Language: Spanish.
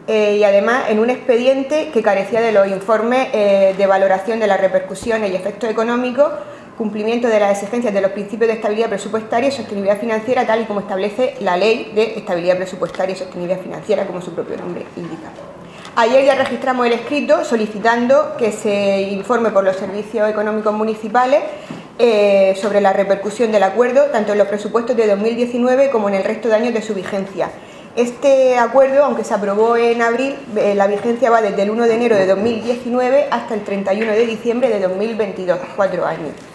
y además en un expediente que carecía de los informes de valoración de las repercusiones y efectos económicos, cumplimiento de las exigencias de los principios de estabilidad presupuestaria y sostenibilidad financiera, tal y como establece la Ley de Estabilidad Presupuestaria y Sostenibilidad Financiera, como su propio nombre indica. Ayer ya registramos el escrito solicitando que se informe por los servicios económicos municipales sobre la repercusión del acuerdo, tanto en los presupuestos de 2019 como en el resto de años de su vigencia. Este acuerdo, aunque se aprobó en abril, la vigencia va desde el 1 de enero de 2019 hasta el 31 de diciembre de 2022, 4 años.